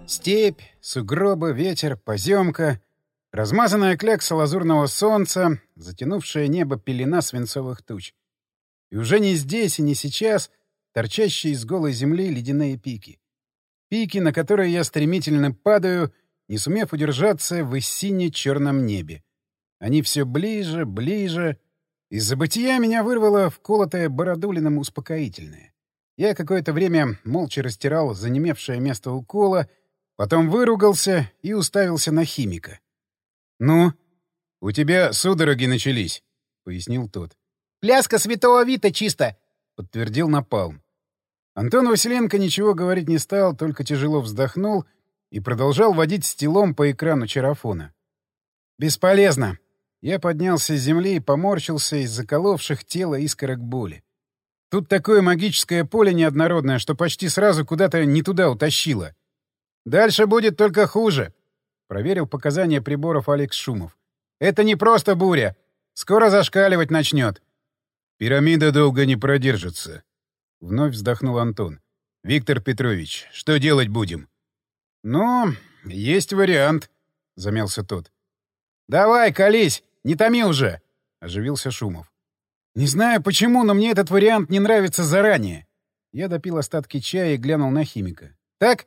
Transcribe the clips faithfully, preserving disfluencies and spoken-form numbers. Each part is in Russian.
Степь, сугробы, ветер, поземка, размазанная клякса лазурного солнца, затянувшее небо пелена свинцовых туч. И уже не здесь и не сейчас торчащие из голой земли ледяные пики. Пики, на которые я стремительно падаю, не сумев удержаться в сине-черном небе. Они все ближе, ближе. Из забытия меня вырвало вколотое Бородулиным успокоительное. Я какое-то время молча растирал занемевшее место укола, потом выругался и уставился на химика. «Ну, у тебя судороги начались», — пояснил тот. «Пляска святого Вита чисто», — подтвердил Напалм. Антон Василенко ничего говорить не стал, только тяжело вздохнул и продолжал водить стилом по экрану чарафона. «Бесполезно». Я поднялся с земли и поморщился из заколовших тело искорок боли. Тут такое магическое поле неоднородное, что почти сразу куда-то не туда утащило. «Дальше будет только хуже», — проверил показания приборов Алекс Шумов. «Это не просто буря. Скоро зашкаливать начнет». «Пирамида долго не продержится», — вновь вздохнул Антон. «Виктор Петрович, что делать будем?» «Ну, есть вариант», — замялся тот. «Давай, колись, не томи уже», — оживился Шумов. «Не знаю почему, но мне этот вариант не нравится заранее». Я допил остатки чая и глянул на химика. «Так?»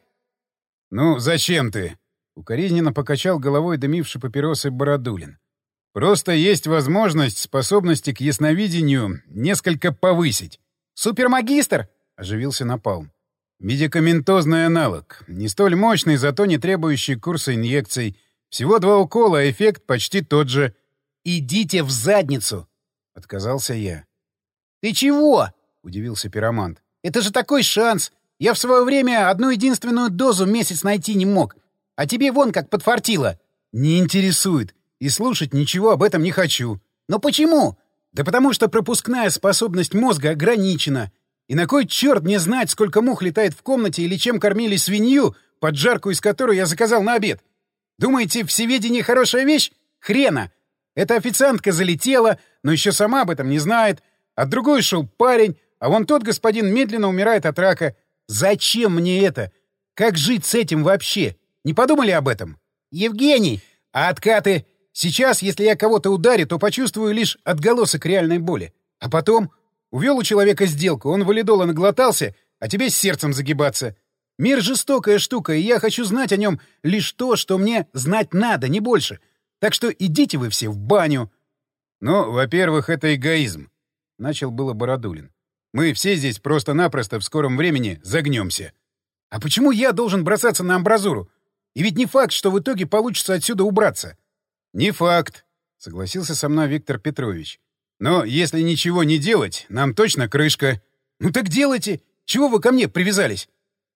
«Ну, зачем ты?» — укоризненно покачал головой дымивший папиросы Бородулин. «Просто есть возможность способности к ясновидению несколько повысить». «Супермагистр!» — оживился Напалм. «Медикаментозный аналог. Не столь мощный, зато не требующий курса инъекций. Всего два укола, а эффект почти тот же». «Идите в задницу!» — отказался я. «Ты чего?» — удивился пиромант. «Это же такой шанс! Я в свое время одну единственную дозу месяц найти не мог. А тебе вон как подфартило». «Не интересует. И слушать ничего об этом не хочу». «Но почему?» «Да потому что пропускная способность мозга ограничена. И на кой черт мне знать, сколько мух летает в комнате или чем кормили свинью, поджарку из которой я заказал на обед? Думаете, всеведение хорошая вещь? Хрена! Эта официантка залетела, но еще сама об этом не знает. А другой шел парень, а вон тот господин медленно умирает от рака. Зачем мне это? Как жить с этим вообще? Не подумали об этом?» «Евгений!» «А откаты? Сейчас, если я кого-то ударю, то почувствую лишь отголосок реальной боли. А потом увел у человека сделку, он валидола наглотался, а тебе с сердцем загибаться. Мир — жестокая штука, и я хочу знать о нем лишь то, что мне знать надо, не больше. Так что идите вы все в баню». «Ну, во-первых, это эгоизм», — начал было Бородулин. «Мы все здесь просто-напросто в скором времени загнемся». «А почему я должен бросаться на амбразуру? И ведь не факт, что в итоге получится отсюда убраться». «Не факт», — согласился со мной Виктор Петрович. «Но если ничего не делать, нам точно крышка». «Ну так делайте! Чего вы ко мне привязались?»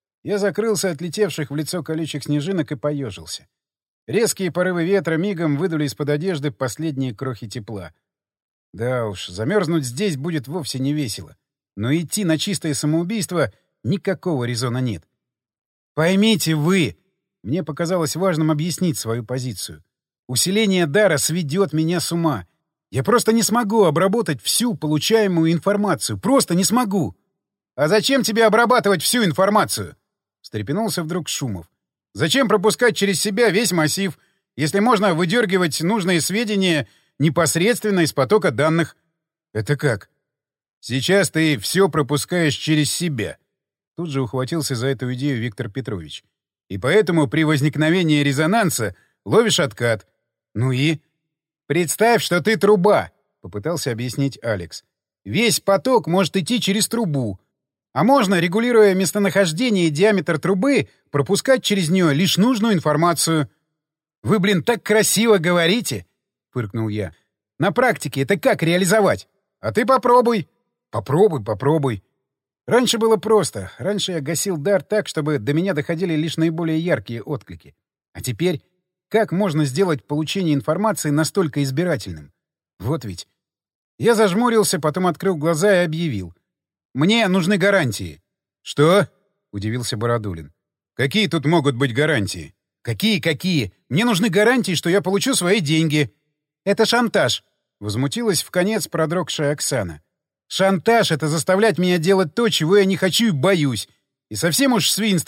Я закрылся от летевших в лицо колючих снежинок и поежился. Резкие порывы ветра мигом выдули из-под одежды последние крохи тепла. Да уж, замерзнуть здесь будет вовсе не весело. Но идти на чистое самоубийство никакого резона нет. Поймите вы, мне показалось важным объяснить свою позицию. Усиление дара сведет меня с ума. Я просто не смогу обработать всю получаемую информацию. Просто не смогу. «А зачем тебе обрабатывать всю информацию?» — встрепенулся вдруг Шумов. «Зачем пропускать через себя весь массив, если можно выдергивать нужные сведения непосредственно из потока данных?» «Это как?» «Сейчас ты все пропускаешь через себя». Тут же ухватился за эту идею Виктор Петрович. «И поэтому при возникновении резонанса ловишь откат». «Ну и?» «Представь, что ты труба», — попытался объяснить Алекс. «Весь поток может идти через трубу. А можно, регулируя местонахождение и диаметр трубы, пропускать через нее лишь нужную информацию». «Вы, блин, так красиво говорите!» — фыркнул я. «На практике это как реализовать? А ты попробуй». «Попробуй, попробуй». Раньше было просто. Раньше я гасил дар так, чтобы до меня доходили лишь наиболее яркие отклики. А теперь как можно сделать получение информации настолько избирательным? Вот ведь. Я зажмурился, потом открыл глаза и объявил. «Мне нужны гарантии». «Что?» — удивился Бородулин. «Какие тут могут быть гарантии?» «Какие-какие? Мне нужны гарантии, что я получу свои деньги». «Это шантаж», — возмутилась вконец продрогшая Оксана. «Шантаж — это заставлять меня делать то, чего я не хочу и боюсь. И совсем уж свинство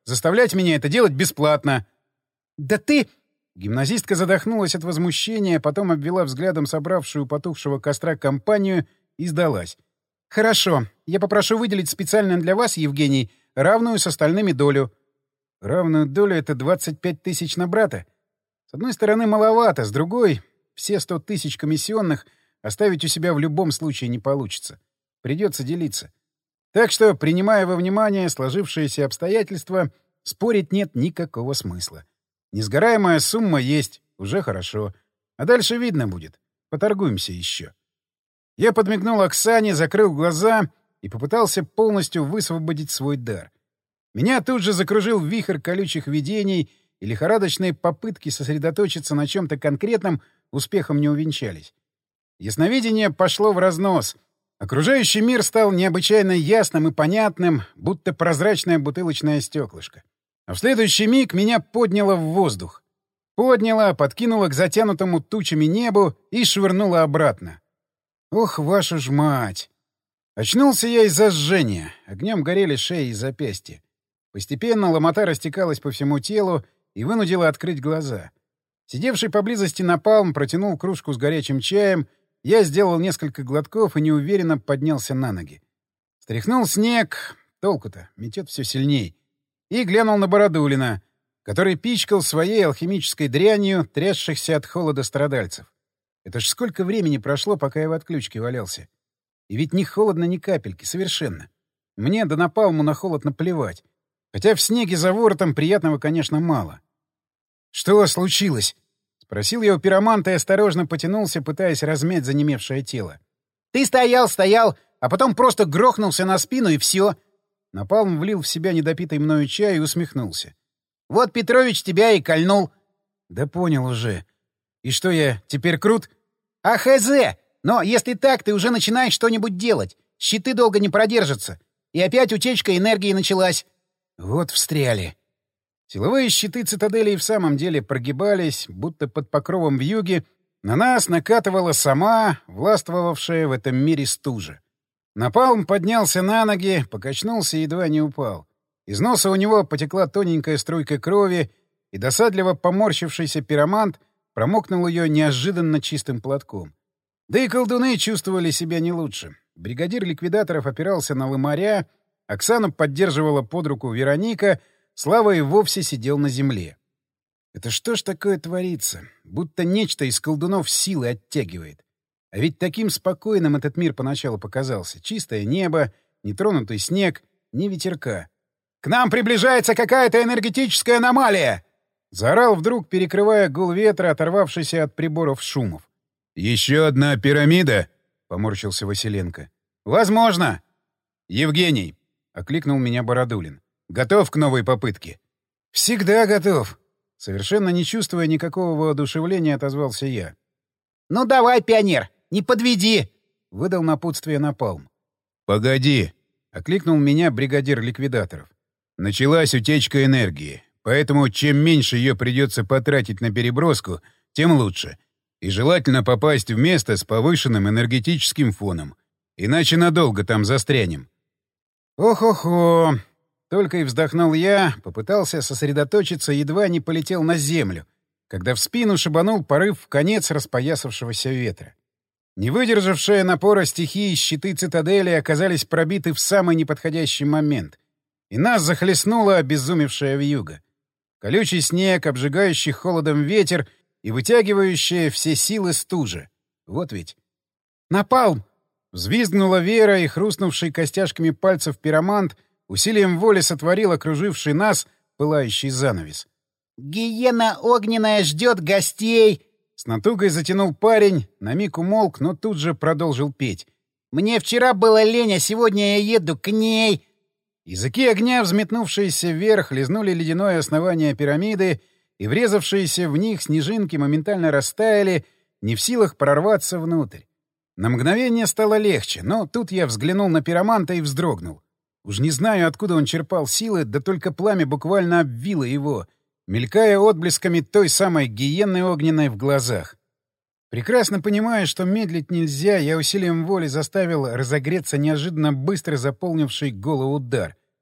заставлять меня это делать бесплатно. Да ты... Гимназистка задохнулась от возмущения, потом обвела взглядом собравшую у потухшего костра компанию и сдалась. «Хорошо. Я попрошу выделить специально для вас, Евгений, равную с остальными долю». «Равную долю — это двадцать пять тысяч на брата. С одной стороны, маловато, с другой — все сто тысяч комиссионных оставить у себя в любом случае не получится. Придется делиться. Так что, принимая во внимание сложившиеся обстоятельства, спорить нет никакого смысла. Несгораемая сумма есть, уже хорошо. А дальше видно будет. Поторгуемся еще». Я подмигнул Оксане, закрыл глаза и попытался полностью высвободить свой дар. Меня тут же закружил вихрь колючих видений, и лихорадочные попытки сосредоточиться на чем-то конкретном успехом не увенчались. Ясновидение пошло в разнос. Окружающий мир стал необычайно ясным и понятным, будто прозрачное бутылочное стеклышко. А в следующий миг меня подняло в воздух. Подняло, подкинуло к затянутому тучами небу и швырнуло обратно. Ох, вашу ж мать! Очнулся я из-за жжения. Огнем горели шеи и запястья. Постепенно ломота растекалась по всему телу и вынудила открыть глаза. Сидевший поблизости напалм протянул кружку с горячим чаем. Я сделал несколько глотков и неуверенно поднялся на ноги. Стряхнул снег. Толку-то, метет все сильней. И глянул на Бородулина, который пичкал своей алхимической дрянью трясшихся от холода страдальцев. Это ж сколько времени прошло, пока я в отключке валялся. И ведь ни холодно, ни капельки, совершенно. Мне да напалму на холод наплевать. Хотя в снеге за воротом приятного, конечно, мало. «Что случилось?» — спросил я у пироманта и осторожно потянулся, пытаясь размять занемевшее тело. Ты стоял, стоял, а потом просто грохнулся на спину, и все. Напалм влил в себя недопитый мною чай и усмехнулся. Вот Петрович тебя и кольнул. Да понял уже. И что я, теперь крут? А хз! Но если так, ты уже начинаешь что-нибудь делать. Щиты долго не продержатся. И опять утечка энергии началась. Вот встряли. Силовые щиты цитадели и в самом деле прогибались, будто под покровом вьюги на нас накатывала сама, властвовавшая в этом мире стужа. Напалм поднялся на ноги, покачнулся и едва не упал. Из носа у него потекла тоненькая струйка крови, и досадливо поморщившийся пиромант промокнул ее неожиданно чистым платком. Да и колдуны чувствовали себя не лучше. Бригадир ликвидаторов опирался на лымаря, Оксану поддерживала под руку Вероника, Слава и вовсе сидел на земле. Это что ж такое творится? Будто нечто из колдунов силы оттягивает. А ведь таким спокойным этот мир поначалу показался. Чистое небо, нетронутый снег, ни ветерка. «К нам приближается какая-то энергетическая аномалия!» — заорал вдруг, перекрывая гул ветра, оторвавшийся от приборов шумов. «Еще одна пирамида?» — поморщился Василенко. «Возможно!» «Евгений!» — окликнул меня Бородулин. «Готов к новой попытке?» «Всегда готов!» Совершенно не чувствуя никакого воодушевления, отозвался я. «Ну давай, пионер, не подведи!» — выдал напутствие Напалм. «Погоди!» — окликнул меня бригадир ликвидаторов. «Началась утечка энергии, поэтому чем меньше ее придется потратить на переброску, тем лучше. И желательно попасть в место с повышенным энергетическим фоном. Иначе надолго там застрянем». «Ох-охо!» Только и вздохнул я, попытался сосредоточиться, едва не полетел на землю, когда в спину шибанул порыв в конец распоясавшегося ветра. Не выдержавшие напора стихии щиты цитадели оказались пробиты в самый неподходящий момент, и нас захлестнула обезумевшая вьюга. Колючий снег, обжигающий холодом ветер и вытягивающие все силы стужа. Вот ведь. «Напалм!» — взвизгнула Вера, и хрустнувший костяшками пальцев пиромант усилием воли сотворил окруживший нас пылающий занавес. «Гиена огненная ждет гостей!» С натугой затянул парень, на миг умолк, но тут же продолжил петь. «Мне вчера было лень, а сегодня я еду к ней!» Языки огня, взметнувшиеся вверх, лизнули ледяное основание пирамиды, и врезавшиеся в них снежинки моментально растаяли, не в силах прорваться внутрь. На мгновение стало легче, но тут я взглянул на пироманта и вздрогнул. Уж не знаю, откуда он черпал силы, да только пламя буквально обвило его, мелькая отблесками той самой гиены огненной в глазах. Прекрасно понимая, что медлить нельзя, я усилием воли заставил разогреться неожиданно быстро заполнивший голову удар.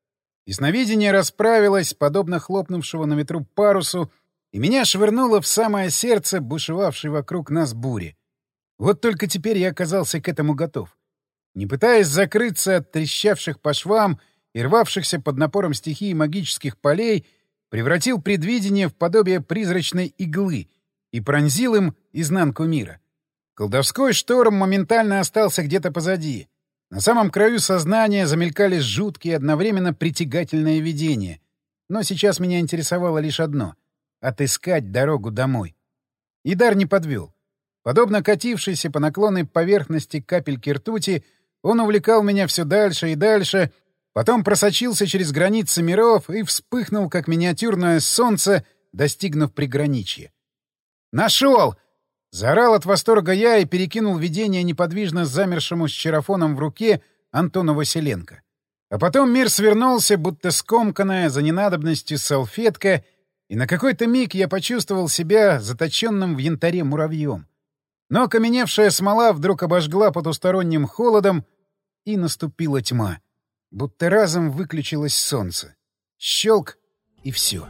Ясновидение расправилось, подобно хлопнувшего на ветру парусу, и меня швырнуло в самое сердце бушевавшей вокруг нас бури. Вот только теперь я оказался к этому готов. Не пытаясь закрыться от трещавших по швам и рвавшихся под напором стихии магических полей, превратил предвидение в подобие призрачной иглы и пронзил им изнанку мира. Колдовской шторм моментально остался где-то позади. На самом краю сознания замелькали жуткие, одновременно притягательные видения. Но сейчас меня интересовало лишь одно — отыскать дорогу домой. Идар не подвел. Подобно катившейся по наклонной поверхности капельки ртути, он увлекал меня все дальше и дальше, потом просочился через границы миров и вспыхнул, как миниатюрное солнце, достигнув приграничья. «Нашел!» — заорал от восторга я и перекинул видение неподвижно замершему с чарафоном в руке Антону Василенко. А потом мир свернулся, будто скомканная за ненадобностью салфетка, и на какой-то миг я почувствовал себя заточенным в янтаре муравьем. Но окаменевшая смола вдруг обожгла потусторонним холодом, и наступила тьма. Будто разом выключилось солнце. Щелк — и все.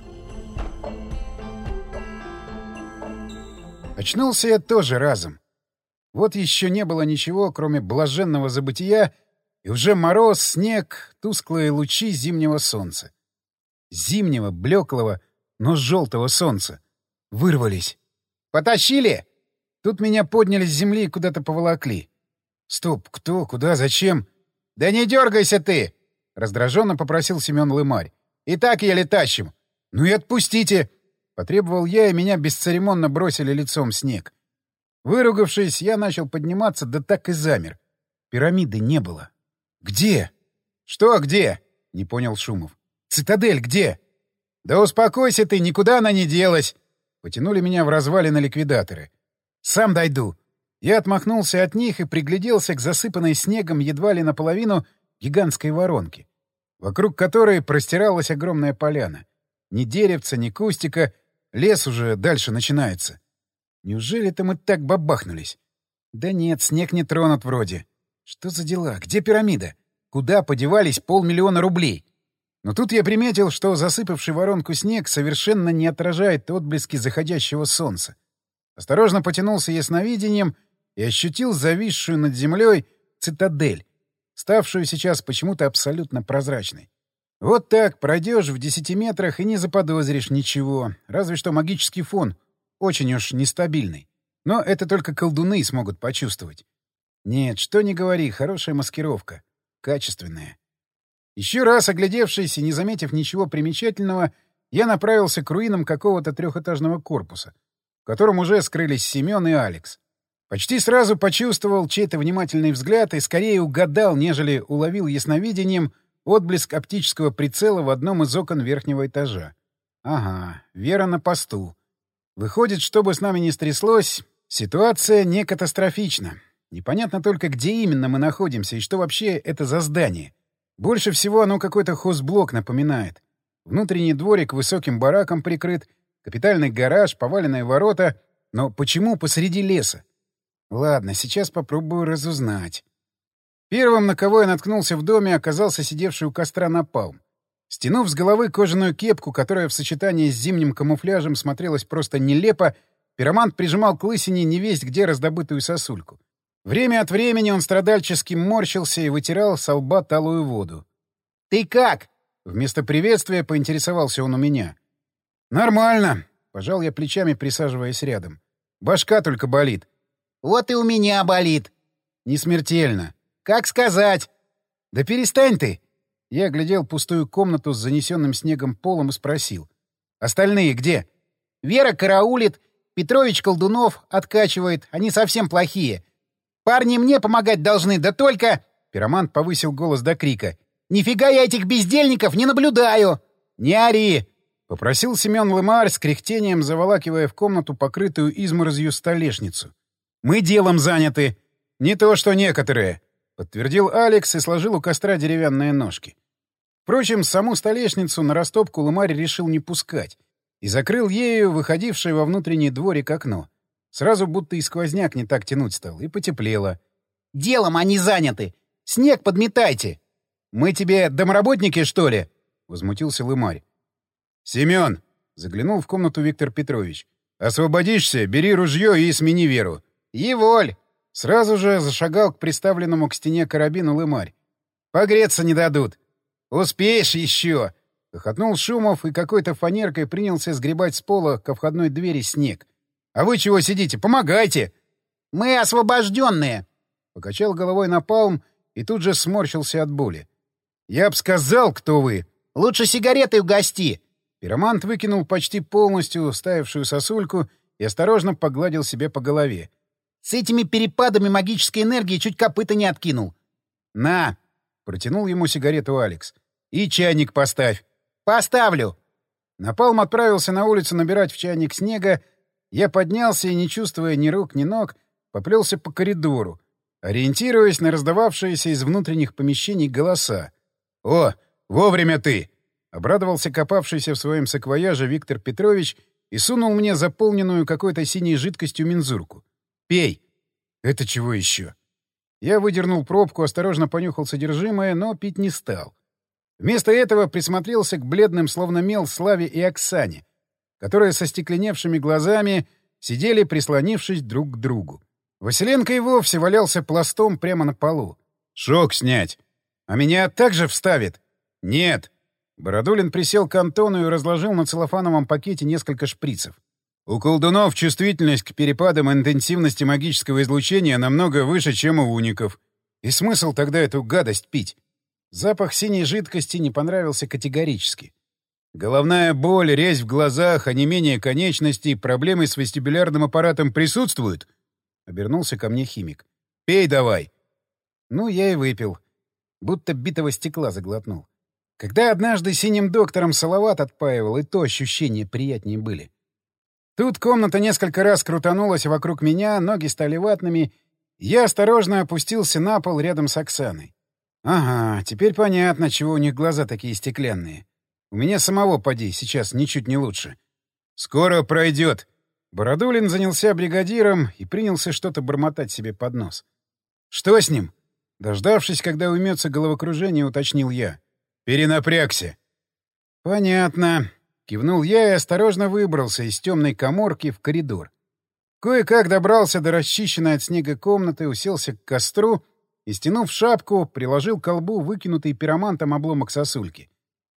Очнулся я тоже разом. Вот еще не было ничего, кроме блаженного забытия, и уже мороз, снег, тусклые лучи зимнего солнца. Зимнего, блеклого, но желтого солнца. Вырвались. «Потащили!» Тут меня подняли с земли и куда-то поволокли. «Стоп, кто, куда, зачем?» «Да не дергайся ты!» — раздраженно попросил Семен Лымарь. «И так еле тащим». «Ну и отпустите!» — потребовал я, и меня бесцеремонно бросили лицом в снег. Выругавшись, я начал подниматься, да так и замер. Пирамиды не было. «Где?» «Что где?» — не понял Шумов. «Цитадель где?» «Да успокойся ты, никуда она не делась!» Потянули меня в развалины ликвидаторы. «Сам дойду!» Я отмахнулся от них и пригляделся к засыпанной снегом едва ли наполовину гигантской воронке, вокруг которой простиралась огромная поляна. Ни деревца, ни кустика, лес уже дальше начинается. Неужели-то мы так бабахнулись? Да нет, снег не тронут вроде. Что за дела? Где пирамида? Куда подевались полмиллиона рублей? Но тут я приметил, что засыпавший воронку снег совершенно не отражает отблески заходящего солнца. Осторожно потянулся ясновидением и ощутил зависшую над землей цитадель, ставшую сейчас почему-то абсолютно прозрачной. Вот так пройдешь в десяти метрах и не заподозришь ничего, разве что магический фон очень уж нестабильный. Но это только колдуны смогут почувствовать. Нет, что ни говори, хорошая маскировка. Качественная. Еще раз оглядевшись и не заметив ничего примечательного, я направился к руинам какого-то трехэтажного корпуса, в котором уже скрылись Семен и Алекс. Почти сразу почувствовал чей-то внимательный взгляд и скорее угадал, нежели уловил ясновидением отблеск оптического прицела в одном из окон верхнего этажа. Ага, Вера на посту. Выходит, что бы с нами ни стряслось, ситуация не катастрофична. Непонятно только, где именно мы находимся и что вообще это за здание. Больше всего оно какой-то хозблок напоминает. Внутренний дворик высоким бараком прикрыт, капитальный гараж, поваленные ворота. Но почему посреди леса? Ладно, сейчас попробую разузнать. Первым, на кого я наткнулся в доме, оказался сидевший у костра напалм. Стянув с головы кожаную кепку, которая в сочетании с зимним камуфляжем смотрелась просто нелепо, пиромант прижимал к лысине невесть где раздобытую сосульку. Время от времени он страдальчески морщился и вытирал со лба талую воду. «Ты как?» — вместо приветствия поинтересовался он у меня. «Нормально», — пожал я плечами, присаживаясь рядом. «Башка только болит». «Вот и у меня болит». «Не смертельно». «Как сказать?» «Да перестань ты!» Я оглядел пустую комнату с занесенным снегом полом и спросил. «Остальные где?» «Вера караулит, Петрович колдунов откачивает, они совсем плохие. Парни мне помогать должны, да только...» Пиромант повысил голос до крика. «Нифига я этих бездельников не наблюдаю!» «Не ори!» — попросил Семен Лымарь с кряхтением, заволакивая в комнату покрытую изморозью столешницу. «Мы делом заняты. Не то что некоторые», — подтвердил Алекс и сложил у костра деревянные ножки. Впрочем, саму столешницу на растопку Лымарь решил не пускать и закрыл ею выходившее во внутренний дворик окно. Сразу будто и сквозняк не так тянуть стал, и потеплело. «Делом они заняты! Снег подметайте!» «Мы тебе домработники, что ли?» — возмутился Лымарь. «Семен!» — заглянул в комнату Виктор Петрович. «Освободишься, бери ружье и смени Веру». «Еволь!» — сразу же зашагал к приставленному к стене карабину Лымарь. «Погреться не дадут». «Успеешь еще!» — хохотнул Шумов и какой-то фанеркой принялся сгребать с пола ко входной двери снег. «А вы чего сидите? Помогайте!» «Мы освобожденные!» — покачал головой Напалм и тут же сморщился от боли. «Я б сказал, кто вы!» «Лучше сигареты угости!» Пиромант выкинул почти полностью стаявшую сосульку и осторожно погладил себе по голове. «С этими перепадами магической энергии чуть копыта не откинул». «На!» — протянул ему сигарету Алекс. «И чайник поставь». «Поставлю». Напалм отправился на улицу набирать в чайник снега. Я поднялся и, не чувствуя ни рук, ни ног, поплелся по коридору, ориентируясь на раздававшиеся из внутренних помещений голоса. «О, вовремя ты!» — обрадовался копавшийся в своем саквояже Виктор Петрович и сунул мне заполненную какой-то синей жидкостью мензурку. «Пей!» «Это чего еще?» Я выдернул пробку, осторожно понюхал содержимое, но пить не стал. Вместо этого присмотрелся к бледным, словно мел, Славе и Оксане, которые со стекленевшими глазами сидели, прислонившись друг к другу. Василенко и вовсе валялся пластом прямо на полу. «Шок снять! А меня также вставит?» «Нет!» Бородулин присел к Антону и разложил на целлофановом пакете несколько шприцев. «У колдунов чувствительность к перепадам интенсивности магического излучения намного выше, чем у уников. И смысл тогда эту гадость пить?» Запах синей жидкости не понравился категорически. «Головная боль, резь в глазах, онемение конечностей, проблемы с вестибулярным аппаратом присутствуют?» — обернулся ко мне химик. «Пей давай!» Ну, я и выпил. Будто битого стекла заглотнул. Когда однажды синим доктором Салават отпаивал, и то ощущения приятнее были. Тут комната несколько раз крутанулась вокруг меня, ноги стали ватными. Я осторожно опустился на пол рядом с Оксаной. Ага, теперь понятно, чего у них глаза такие стеклянные. У меня самого, поди, сейчас ничуть не лучше. «Скоро пройдет!» Бородулин занялся бригадиром и принялся что-то бормотать себе под нос. «Что с ним?» Дождавшись, когда уймется головокружение, уточнил я. «Перенапрягся». «Понятно». Кивнул я и осторожно выбрался из темной каморки в коридор. Кое-как добрался до расчищенной от снега комнаты, уселся к костру и, стянув шапку, приложил к колбу выкинутый пиромантом обломок сосульки.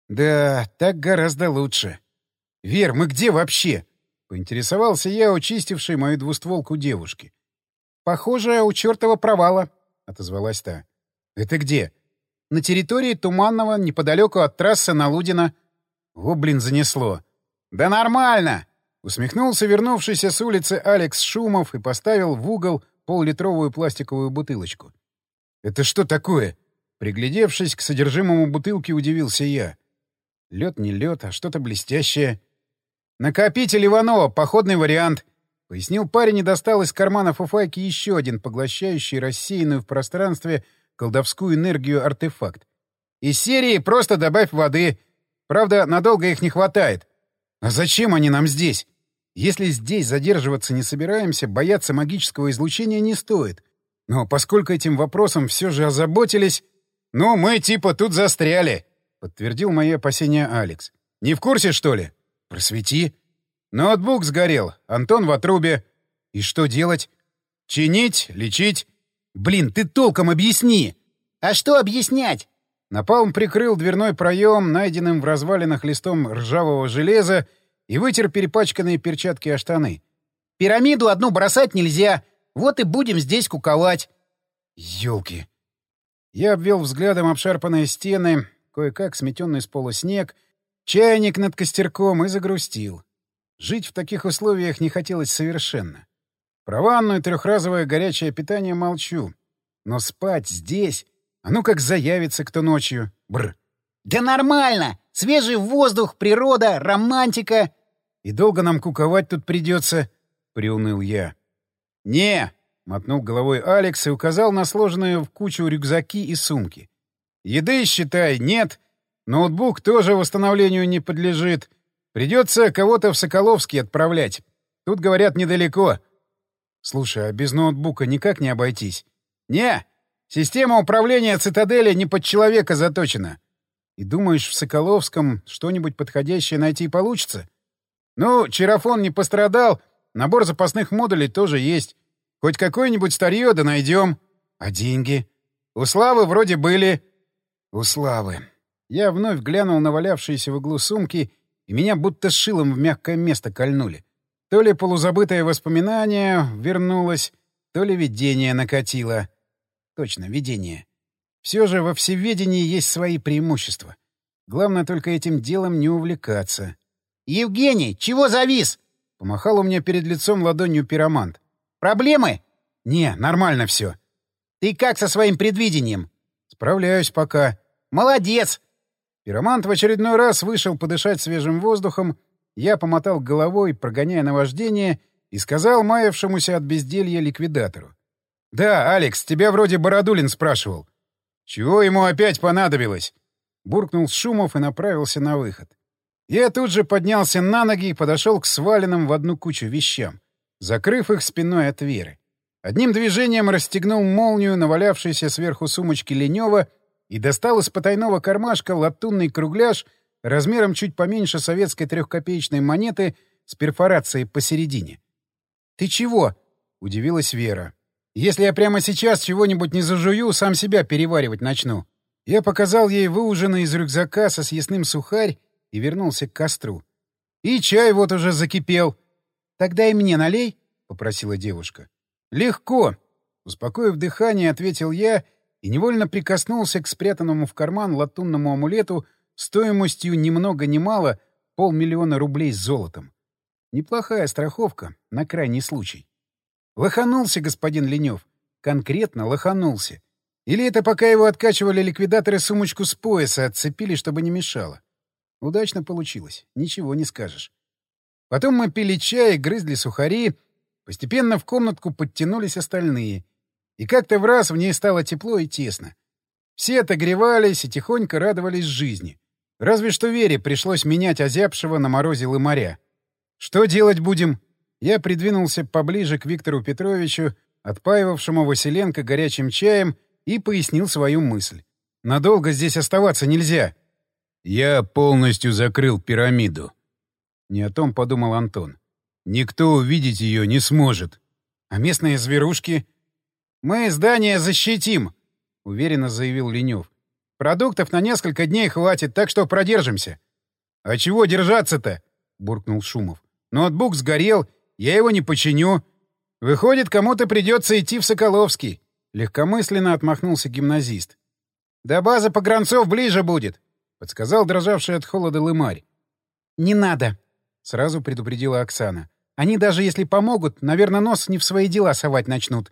«Да, так гораздо лучше». «Вер, мы где вообще?» — поинтересовался я, учистивший мою двустволку девушки. «Похоже, у чертова провала», — отозвалась та. «Это где?» «На территории Туманного, неподалеку от трассы на Лудино». «Во, блин, занесло». «Да нормально!» — усмехнулся вернувшийся с улицы Алекс Шумов и поставил в угол поллитровую пластиковую бутылочку. «Это что такое?» Приглядевшись к содержимому бутылки, удивился я. Лед не лед, а что-то блестящее. «Накопитель Иванова, походный вариант», — пояснил парень и достал из кармана фуфайки еще один поглощающий рассеянную в пространстве колдовскую энергию артефакт. «Из серии просто добавь воды. Правда, надолго их не хватает». «А зачем они нам здесь? Если здесь задерживаться не собираемся, бояться магического излучения не стоит. Но поскольку этим вопросом все же озаботились...» «Ну, мы типа тут застряли», — подтвердил мои опасения Алекс. «Не в курсе, что ли?» «Просвети». «Ноутбук сгорел. Антон в отрубе». «И что делать?» «Чинить, лечить». «Блин, ты толком объясни!» «А что объяснять?» Напалм прикрыл дверной проем, найденным в развалинах листом ржавого железа, и вытер перепачканные перчатки о штаны. «Пирамиду одну бросать нельзя. Вот и будем здесь куковать». «Ёлки!» Я обвел взглядом обшарпанные стены, кое-как сметенный с пола снег, чайник над костерком и загрустил. Жить в таких условиях не хотелось совершенно. Про ванну и трехразовое горячее питание молчу. Но спать здесь... А ну как заявится кто ночью. Бр. «Да нормально! Свежий воздух, природа, романтика!» «И долго нам куковать тут придется?» — приуныл я. «Не!» — мотнул головой Алекс и указал на сложенные в кучу рюкзаки и сумки. «Еды, считай, нет. Ноутбук тоже восстановлению не подлежит. Придется кого-то в Соколовский отправлять. Тут, говорят, недалеко». «Слушай, а без ноутбука никак не обойтись?» «Не! Система управления цитадели не под человека заточена». И думаешь, в Соколовском что-нибудь подходящее найти получится? Ну, чарафон не пострадал, набор запасных модулей тоже есть. Хоть какое-нибудь старье да найдем. А деньги? У Славы вроде были. У Славы. Я вновь глянул на валявшиеся в углу сумки, и меня будто шилом в мягкое место кольнули. То ли полузабытое воспоминание вернулось, то ли видение накатило. Точно, видение. Все же во всеведении есть свои преимущества. Главное только этим делом не увлекаться. «Евгений, чего завис?» — помахал у меня перед лицом ладонью пиромант. «Проблемы?» «Не, нормально все. «Ты как со своим предвидением?» «Справляюсь пока». «Молодец!» Пиромант в очередной раз вышел подышать свежим воздухом, я помотал головой, прогоняя наваждение, и сказал маявшемуся от безделья ликвидатору. «Да, Алекс, тебя вроде Бородулин спрашивал. Чего ему опять понадобилось?» Буркнул Шумов и направился на выход. Я тут же поднялся на ноги и подошел к сваленным в одну кучу вещам, закрыв их спиной от Веры. Одним движением расстегнул молнию навалявшейся сверху сумочки Ленёва и достал из потайного кармашка латунный кругляш размером чуть поменьше советской трехкопеечной монеты с перфорацией посередине. «Ты чего?» — удивилась Вера. «Если я прямо сейчас чего-нибудь не зажую, сам себя переваривать начну». Я показал ей выуженный из рюкзака со съестным сухарь и вернулся к костру. «И чай вот уже закипел». «Тогда и мне налей», — попросила девушка. «Легко», — успокоив дыхание, ответил я и невольно прикоснулся к спрятанному в карман латунному амулету стоимостью ни много ни мало полмиллиона рублей с золотом. Неплохая страховка на крайний случай. Лоханулся господин Ленёв. Конкретно лоханулся. Или это пока его откачивали ликвидаторы сумочку с пояса, отцепили, чтобы не мешало. Удачно получилось. Ничего не скажешь. Потом мы пили чай, грызли сухари. Постепенно в комнатку подтянулись остальные. И как-то в раз в ней стало тепло и тесно. Все отогревались и тихонько радовались жизни. Разве что Вере пришлось менять озябшего на морозе лымаря. «Что делать будем?» Я придвинулся поближе к Виктору Петровичу, отпаивавшему Василенко горячим чаем, и пояснил свою мысль. «Надолго здесь оставаться нельзя». «Я полностью закрыл пирамиду». Не о том подумал Антон. «Никто увидеть ее не сможет». «А местные зверушки?» «Мы здание защитим», — уверенно заявил Ленёв. «Продуктов на несколько дней хватит, так что продержимся». «А чего держаться-то?» — буркнул Шумов. «Ноутбук сгорел, я его не починю. Выходит, кому-то придется идти в Соколовский». Легкомысленно отмахнулся гимназист. «До базы погранцов ближе будет», — подсказал дрожавший от холода лымарь. «Не надо», — сразу предупредила Оксана. «Они даже если помогут, наверное, нос не в свои дела совать начнут».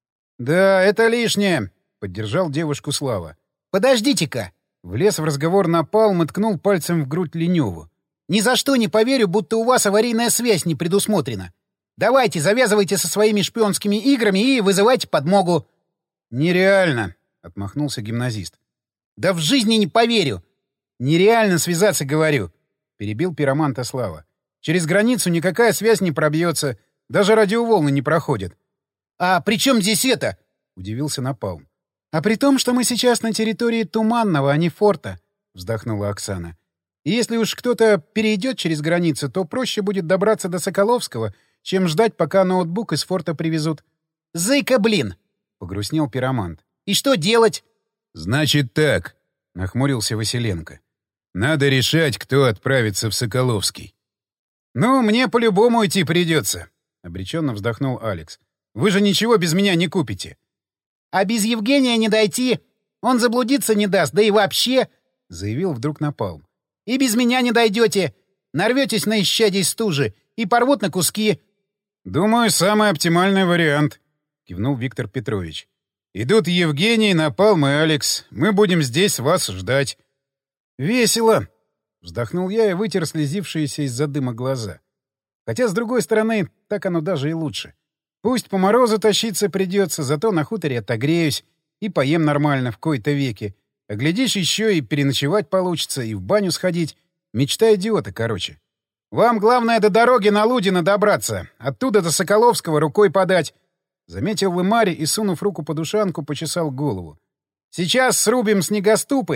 «Да, это лишнее», — поддержал девушку Слава. «Подождите-ка!» — влез в разговор Напалм и ткнул пальцем в грудь Ленёву. «Ни за что не поверю, будто у вас аварийная связь не предусмотрена. Давайте, завязывайте со своими шпионскими играми и вызывайте подмогу». «Нереально», — отмахнулся гимназист. «Да в жизни не поверю». «Нереально связаться, говорю», — перебил пироманта Слава. «Через границу никакая связь не пробьется, даже радиоволны не проходят». «А при чем здесь это?» — удивился Напалм. «А при том, что мы сейчас на территории Туманного, а не форта», — вздохнула Оксана. «И если уж кто-то перейдет через границу, то проще будет добраться до Соколовского, чем ждать, пока ноутбук из форта привезут». «Зыка, блин!» — погрустнел пиромант. «И что делать?» «Значит так», — нахмурился Василенко. «Надо решать, кто отправится в Соколовский». «Ну, мне по-любому идти придется», — обреченно вздохнул Алекс. «Вы же ничего без меня не купите». «А без Евгения не дойти. Он заблудиться не даст, да и вообще...» — заявил вдруг Напалм. «И без меня не дойдете. Нарветесь на исчадий стужи и порвут на куски». «Думаю, самый оптимальный вариант», — кивнул Виктор Петрович. «Идут Евгений, Напалм и Алекс. Мы будем здесь вас ждать». «Весело», — вздохнул я и вытер слезившиеся из-за дыма глаза. Хотя, с другой стороны, так оно даже и лучше. Пусть по морозу тащиться придется, зато на хуторе отогреюсь и поем нормально в кои-то веки. А глядишь, еще и переночевать получится, и в баню сходить. Мечта идиота, короче. Вам главное до дороги на Лудино добраться, оттуда до Соколовского рукой подать. Заметил Лымарь и, сунув руку под ушанку, почесал голову. Сейчас срубим снегоступы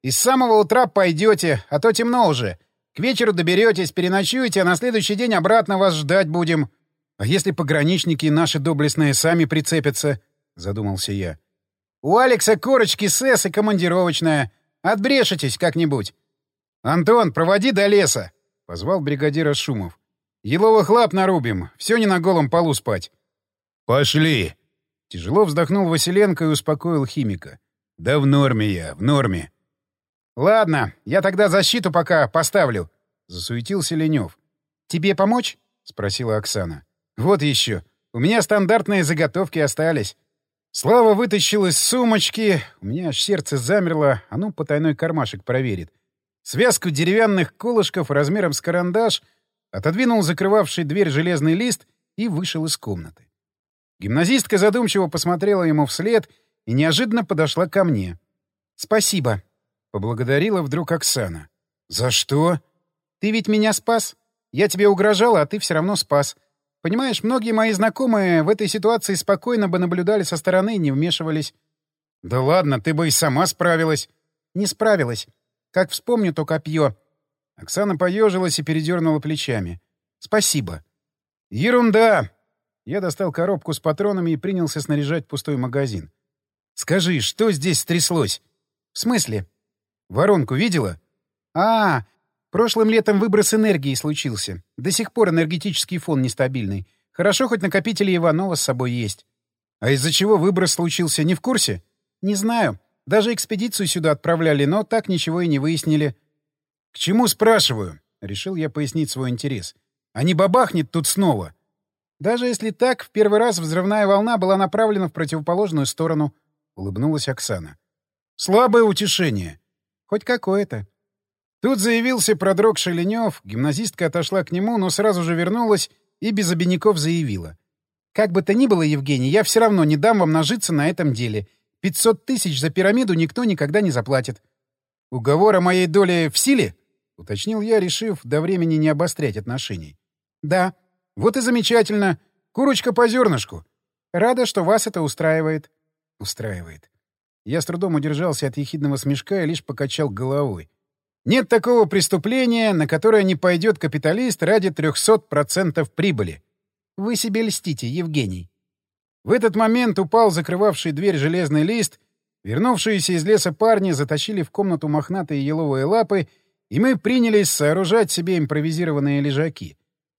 И с самого утра пойдете, а то темно уже. К вечеру доберетесь, переночуете, а на следующий день обратно вас ждать будем. — А если пограничники наши доблестные сами прицепятся? — задумался я. — У Алекса корочки СЭС и командировочная. Отбрешетесь как-нибудь. — Антон, проводи до леса! — позвал бригадира Шумов. — Еловых лап нарубим, все не на голом полу спать. — Пошли! — тяжело вздохнул Василенко и успокоил химика. — Да в норме я, в норме. — Ладно, я тогда защиту пока поставлю, — засуетился Ленёв. — Тебе помочь? — спросила Оксана. — Вот еще. У меня стандартные заготовки остались. Слава вытащил из сумочки. У меня аж сердце замерло, а ну потайной кармашек проверит. Связку деревянных колышков размером с карандаш, отодвинул закрывавший дверь железный лист и вышел из комнаты. Гимназистка задумчиво посмотрела ему вслед и неожиданно подошла ко мне. — Спасибо, — поблагодарила вдруг Оксана. — За что? — Ты ведь меня спас. Я тебе угрожала, а ты все равно спас. Понимаешь, многие мои знакомые в этой ситуации спокойно бы наблюдали со стороны и не вмешивались. — Да ладно, ты бы и сама справилась. — Не справилась. Как вспомню то копье. Оксана поежилась и передернула плечами. — Спасибо. — Ерунда! Я достал коробку с патронами и принялся снаряжать пустой магазин. — Скажи, что здесь стряслось? — В смысле? — Воронку видела? — А, прошлым летом выброс энергии случился. До сих пор энергетический фон нестабильный. Хорошо, хоть накопители Иванова с собой есть. — А из-за чего выброс случился, не в курсе? — Не знаю. Даже экспедицию сюда отправляли, но так ничего и не выяснили. — К чему спрашиваю? — решил я пояснить свой интерес. — А не бабахнет тут снова? — Даже если так, в первый раз взрывная волна была направлена в противоположную сторону, — улыбнулась Оксана. — Слабое утешение. — Хоть какое-то. Тут заявился продрогший Ленёв, гимназистка отошла к нему, но сразу же вернулась и без обиняков заявила. — Как бы то ни было, Евгений, я все равно не дам вам нажиться на этом деле. Пятьсот тысяч за пирамиду никто никогда не заплатит. — Уговор о моей доле в силе? — уточнил я, решив до времени не обострять отношений. — Да. — Вот и замечательно. Курочка по зернышку. Рада, что вас это устраивает. — Устраивает. Я с трудом удержался от ехидного смешка и лишь покачал головой. Нет такого преступления, на которое не пойдет капиталист ради трехсот процентов прибыли. Вы себе льстите, Евгений. В этот момент упал закрывавший дверь железный лист, вернувшиеся из леса парни затащили в комнату мохнатые еловые лапы, и мы принялись сооружать себе импровизированные лежаки.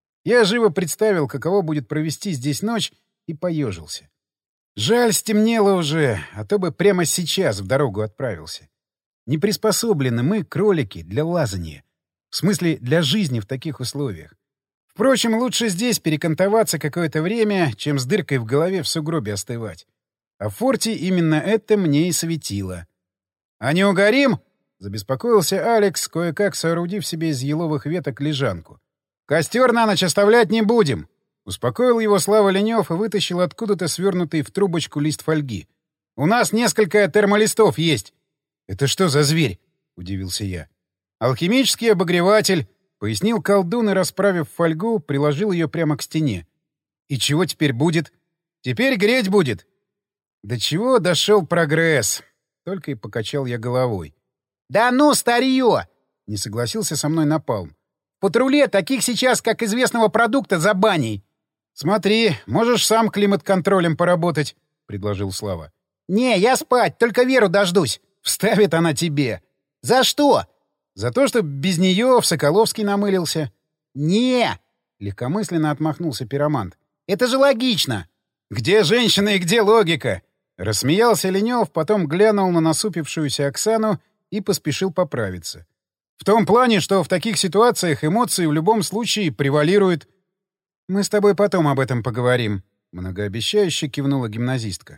Я живо представил, каково будет провести здесь ночь, и поежился. Жаль, стемнело уже, а то бы прямо сейчас в дорогу отправился. Не приспособлены мы, кролики, для лазания. В смысле, для жизни в таких условиях. Впрочем, лучше здесь перекантоваться какое-то время, чем с дыркой в голове в сугробе остывать. А в форте именно это мне и светило. — А не угорим? — забеспокоился Алекс, кое-как соорудив себе из еловых веток лежанку. — Костер на ночь оставлять не будем. Успокоил его Слава Ленёв и вытащил откуда-то свернутый в трубочку лист фольги. — У нас несколько термолистов есть. — Это что за зверь? — удивился я. — Алхимический обогреватель, — пояснил колдун и, расправив фольгу, приложил ее прямо к стене. — И чего теперь будет? — Теперь греть будет. — До чего дошел прогресс? Только и покачал я головой. — Да ну, старье! — не согласился со мной Напалм. — В патруле таких сейчас, как известного продукта, за баней. — Смотри, можешь сам климат-контролем поработать, — предложил Слава. — Не, я спать, только Веру дождусь. Вставит она тебе. — За что? — За то, что без нее в Соколовский намылился. — Не! — легкомысленно отмахнулся пиромант. — Это же логично. — Где женщина и где логика? Рассмеялся Ленёв, потом глянул на насупившуюся Оксану и поспешил поправиться. В том плане, что в таких ситуациях эмоции в любом случае превалируют. — Мы с тобой потом об этом поговорим, — многообещающе кивнула гимназистка.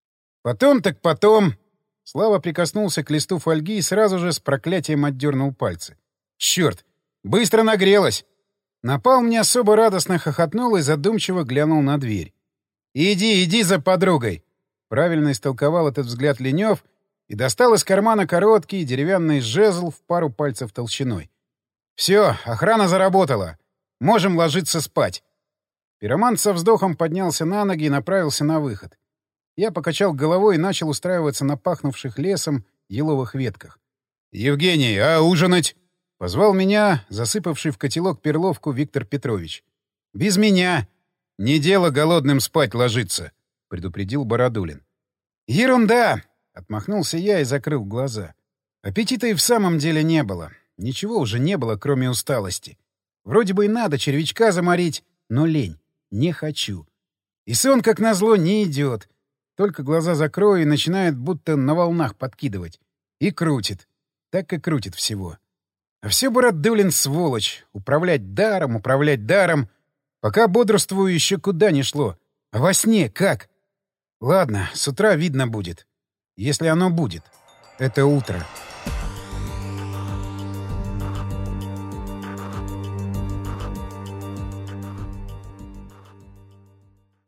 — Потом так потом. Слава прикоснулся к листу фольги и сразу же с проклятием отдернул пальцы. — Черт! Быстро нагрелась! Напал мне особо радостно хохотнул и задумчиво глянул на дверь. — Иди, иди за подругой! Правильно истолковал этот взгляд Ленёв и достал из кармана короткий деревянный жезл в пару пальцев толщиной. — Все, охрана заработала. Можем ложиться спать. Пиромант со вздохом поднялся на ноги и направился на выход. Я покачал головой и начал устраиваться на пахнувших лесом еловых ветках. «Евгений, а ужинать?» — позвал меня, засыпавший в котелок перловку, Виктор Петрович. «Без меня. Не дело голодным спать ложиться», — предупредил Бородулин. «Ерунда!» — отмахнулся я и закрыл глаза. Аппетита и в самом деле не было. Ничего уже не было, кроме усталости. Вроде бы и надо червячка заморить, но лень. Не хочу. И сон, как назло, не идет. Только глаза закрою и начинает будто на волнах подкидывать. И крутит. Так и крутит всего. А все Бородулин сволочь. Управлять даром, управлять даром. Пока бодрствую, еще куда не шло. А во сне как? Ладно, с утра видно будет. Если оно будет. Это утро.